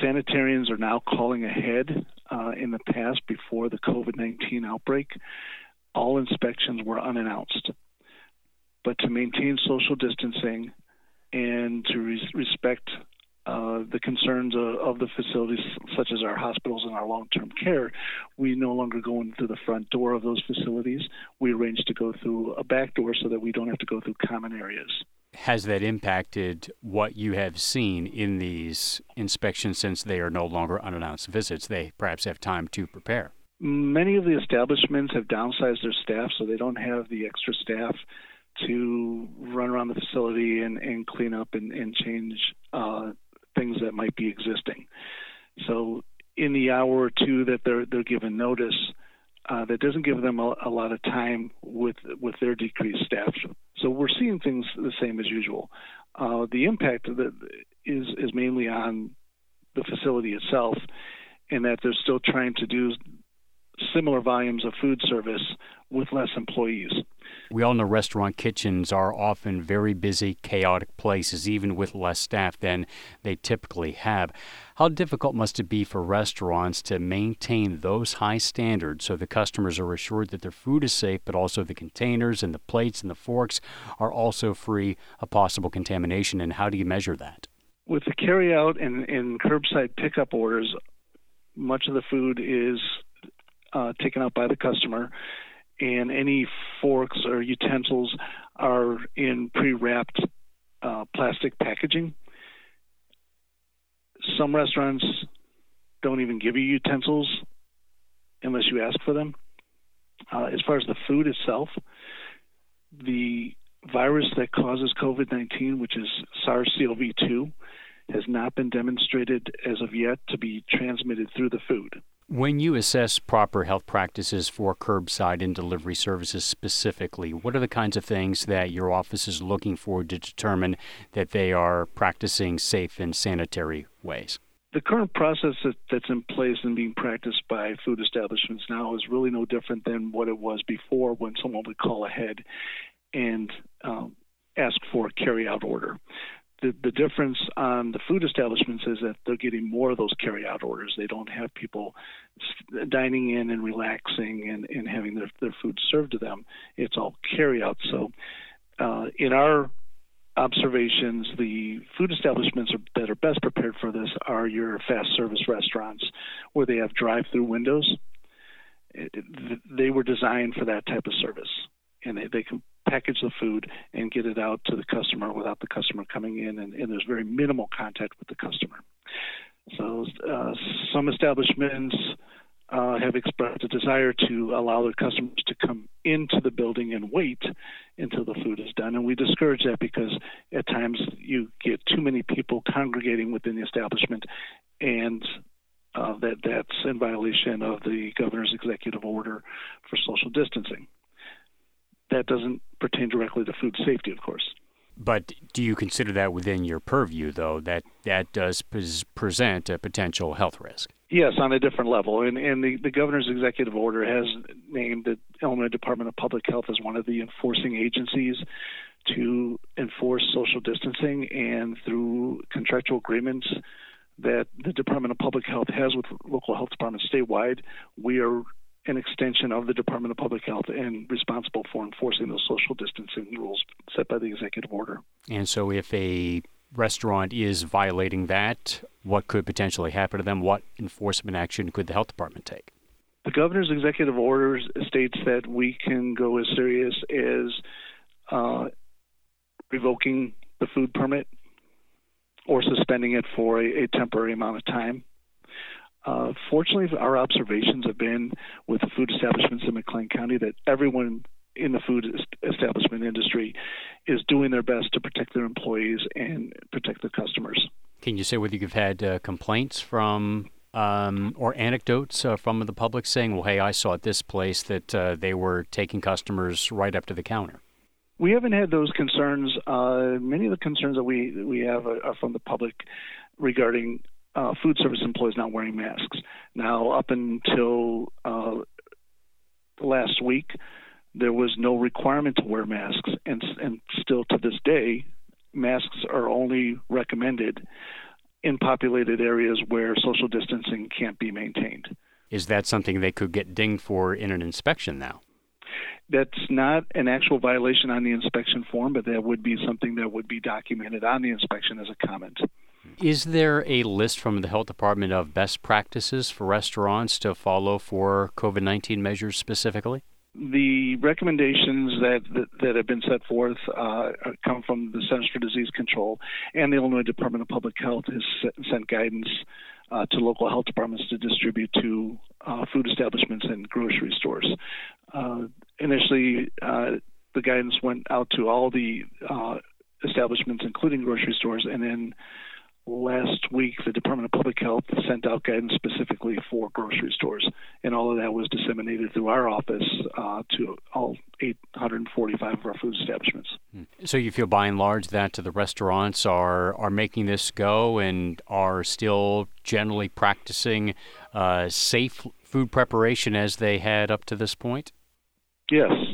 sanitarians are now calling ahead. In the past, before the COVID-19 outbreak, all inspections were unannounced. But to maintain social distancing and to respect the concerns of the facilities, such as our hospitals and our long-term care, we no longer go in through the front door of those facilities. We arrange to go through a back door so that we don't have to go through common areas. Has that impacted what you have seen in these inspections since they are no longer unannounced visits? They perhaps have time to prepare. Many of the establishments have downsized their staff, so they don't have the extra staff to run around the facility and clean up and change things that might be existing. So in the hour or two that they're given notice, that doesn't give them a lot of time with their decreased staff. So we're seeing things the same as usual. The impact of it is mainly on the facility itself, in that they're still trying to do similar volumes of food service with less employees. We all know restaurant kitchens are often very busy, chaotic places, even with less staff than they typically have. How difficult must it be for restaurants to maintain those high standards so the customers are assured that their food is safe, but also the containers and the plates and the forks are also free of possible contamination? And how do you measure that? With the carryout and curbside pickup orders, much of the food is taken out by the customer, and any forks or utensils are in pre-wrapped plastic packaging. Some restaurants don't even give you utensils unless you ask for them. As far as the food itself, the virus that causes COVID-19, which is SARS-CoV-2, has not been demonstrated as of yet to be transmitted through the food. When you assess proper health practices for curbside and delivery services specifically, what are the kinds of things that your office is looking for to determine that they are practicing safe and sanitary ways? The current process that's in place and being practiced by food establishments now is really no different than what it was before, when someone would call ahead and ask for a carry-out order. The difference on the food establishments is that they're getting more of those carry-out orders. They don't have people dining in and relaxing and having their food served to them. It's all carry-out. So in our observations, the food establishments that are best prepared for this are your fast service restaurants, where they have drive-through windows. They were designed for that type of service, and they can package the food and get it out to the customer without the customer coming in, and there's very minimal contact with the customer. So some establishments have expressed a desire to allow their customers to come into the building and wait until the food is done, and we discourage that because at times you get too many people congregating within the establishment, and that's in violation of the governor's executive order for social distancing. That doesn't pertain directly to food safety, of course. But do you consider that within your purview, though, that does present a potential health risk? Yes, on a different level. And the governor's executive order has named the Illinois Department of Public Health as one of the enforcing agencies to enforce social distancing, and through contractual agreements that the Department of Public Health has with local health departments statewide, we are an extension of the Department of Public Health and responsible for enforcing those social distancing rules set by the executive order. And so if a restaurant is violating that, what could potentially happen to them? What enforcement action could the health department take? The governor's executive order states that we can go as serious as revoking the food permit or suspending it for a temporary amount of time. Fortunately, our observations have been with the food establishments in McLean County that everyone in the food establishment industry is doing their best to protect their employees and protect their customers. Can you say whether you've had complaints from or anecdotes from the public saying, well, hey, I saw at this place that they were taking customers right up to the counter? We haven't had those concerns. Many of the concerns that we have are from the public regarding food service employees not wearing masks. Now, up until last week, there was no requirement to wear masks, and still to this day, masks are only recommended in populated areas where social distancing can't be maintained. Is that something they could get dinged for in an inspection now? That's not an actual violation on the inspection form, but that would be something that would be documented on the inspection as a comment. Is there a list from the health department of best practices for restaurants to follow for COVID-19 measures specifically? The recommendations that have been set forth come from the Centers for Disease Control, and the Illinois Department of Public Health has sent guidance to local health departments to distribute to food establishments and grocery stores. Initially, the guidance went out to all the establishments, including grocery stores, and then last week the Department of Public Health sent out guidance specifically for grocery stores, and all of that was disseminated through our office to all 845 of our food establishments. So you feel by and large that the restaurants are making this go and are still generally practicing safe food preparation as they had up to this point? Yes,